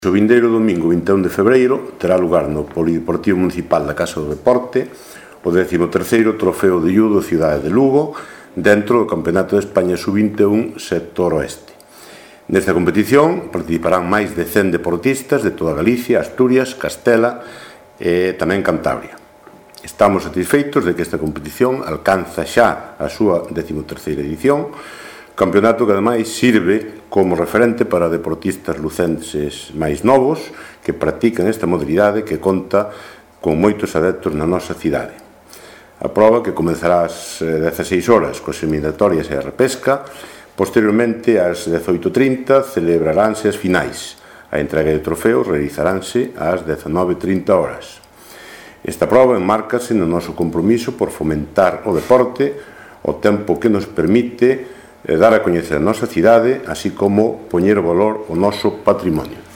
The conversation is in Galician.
O vindeiro domingo 21 de febreiro terá lugar no Polideportivo Municipal da Casa do Deporte o 13º Trofeo de Judo Cidade de Lugo dentro do Campeonato de España Sub-21 Sector Oeste. Nesta competición participarán máis de 100 deportistas de toda Galicia, Asturias, Castela e tamén Cantabria. Estamos satisfeitos de que esta competición alcanza xa a súa 13ª edición, campeonato que ademais sirve como referente para deportistas lucenses máis novos que practican esta modalidade que conta con moitos adeptos na nosa cidade. A proba que comenzará ás 16 horas coas eliminatorias e a repesca, posteriormente ás 18:30 celebraránse as finais. A entrega de trofeos realizaránse ás 19:30 horas. Esta proba enmárcase no noso compromiso por fomentar o deporte ao tempo que nos permite dar a coñecer a nosa cidade, así como poñer valor ao noso patrimonio.